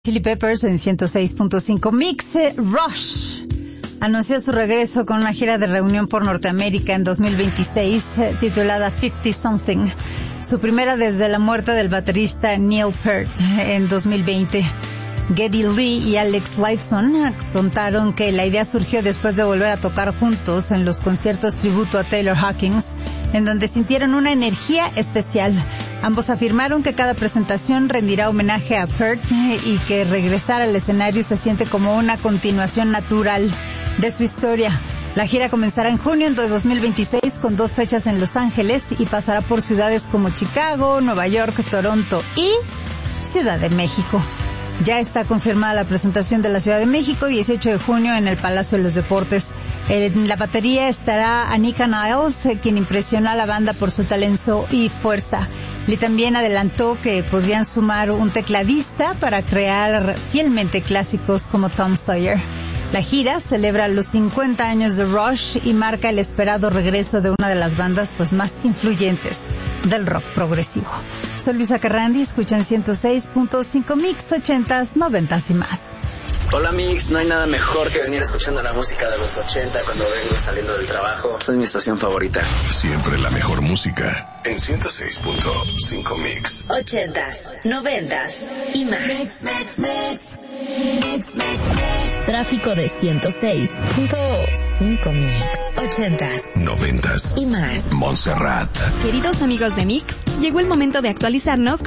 Chili Peppers en 106.5 Mix. Rush anunció su regreso con una gira de reunión por Norteamérica en 2026 titulada 50 Something, su primera desde la muerte del baterista Neil Peart en 2020. Geddy Lee y Alex Lifeson contaron que la idea surgió después de volver a tocar juntos en los conciertos tributo a Taylor Hawkins, en donde sintieron una energía especial. Ambos afirmaron que cada presentación rendirá homenaje a Peart y que regresar al escenario se siente como una continuación natural de su historia. La gira comenzará en junio de 2026 con 2 fechas en Los Ángeles y pasará por ciudades como Chicago, Nueva York, Toronto y Ciudad de México. Ya está confirmada la presentación de la Ciudad de México, 18 de junio en el Palacio de los Deportes. En la batería estará Anika Niles, quien impresionó a la banda por su talento y fuerza. Lee también adelantó que podrían sumar un tecladista para crear fielmente clásicos como Tom Sawyer. La gira celebra los 50 años de Rush y marca el esperado regreso de una de las bandas más influyentes del rock progresivo. Soy Luisa Carrandi, escuchan 106.5 Mix, 80s, 90s y más. Hola Mix, no hay nada mejor que venir escuchando la música de los 80 cuando vengo saliendo del trabajo. Esa es mi estación favorita. Siempre la mejor música en 106.5 Mix. 80s, 90s y más. Tráfico de 106.5 Mix. 80s, 90s y más. Montserrat. Queridos amigos de Mix, llegó el momento de actualizarnos